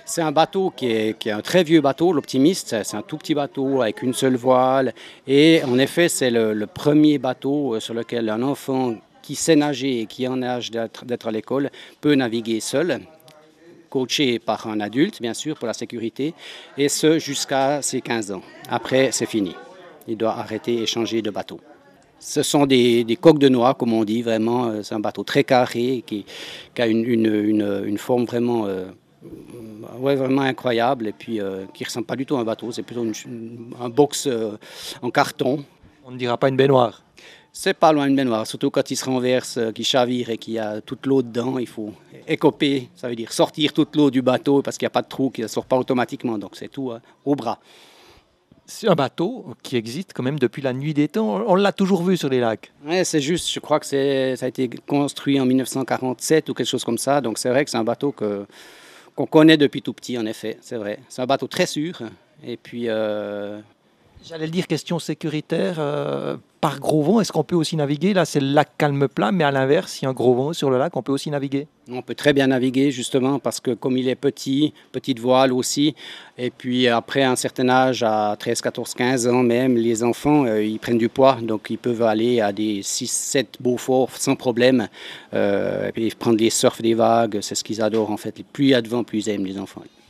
C'est un bateau qui est un très vieux bateau, l'Optimiste. C'est un tout petit bateau avec une seule voile. Et en effet, c'est le premier bateau sur lequel un enfant qui sait nager et qui est en âge d'être à l'école peut naviguer seul, coaché par un adulte, bien sûr, pour la sécurité, et ce jusqu'à ses 15 ans. Après, c'est fini. Il doit arrêter et changer de bateau. Ce sont des coques de noix, comme on dit, vraiment. C'est un bateau très carré qui a une forme vraiment, ouais, vraiment incroyable et puis qui ne ressemble pas du tout à un bateau. C'est plutôt un box en carton. On ne dira pas une baignoire. C'est pas loin de baignoire, surtout quand il se renverse, qu'il chavire et qu'il y a toute l'eau dedans. Il faut écoper, ça veut dire sortir toute l'eau du bateau parce qu'il n'y a pas de trou qui ne sort pas automatiquement. Donc c'est tout au bras. C'est un bateau qui existe quand même depuis la nuit des temps. On l'a toujours vu sur les lacs. Ouais, c'est juste, je crois que ça a été construit en 1947 ou quelque chose comme ça. Donc c'est vrai que c'est un bateau qu'on connaît depuis tout petit, en effet, c'est vrai. C'est un bateau très sûr. Et puis, J'allais le dire, question sécuritaire, par gros vent, est-ce qu'on peut aussi naviguer? Là, c'est le lac calme plat, mais à l'inverse, s'il y a un gros vent sur le lac, on peut aussi naviguer. on peut très bien naviguer, justement, parce que comme il est petit, petite voile aussi, et puis après un certain âge, à 13, 14, 15 ans même, les enfants, ils prennent du poids, donc ils peuvent aller à des 6, 7 Beaufort sans problème, et puis prendre les surfs des vagues, c'est ce qu'ils adorent en fait. Plus il y a de vent, plus ils aiment les enfants.